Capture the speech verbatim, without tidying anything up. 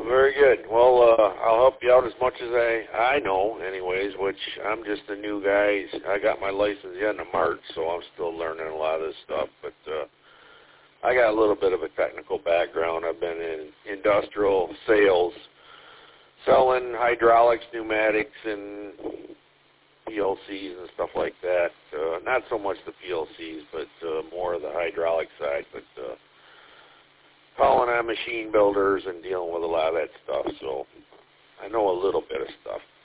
Very good. Well, uh, I'll help you out as much as I, I know, anyways, which I'm just a new guy. I got my license the end of March, so I'm still learning a lot of this stuff. But uh, I got a little bit of a technical background. I've been in industrial sales, selling hydraulics, pneumatics, and P L Cs and stuff like that. Uh, not so much the P L Cs, but uh, more of the hydraulic side. But uh, calling on machine builders and dealing with a lot of that stuff. So I know a little bit of stuff.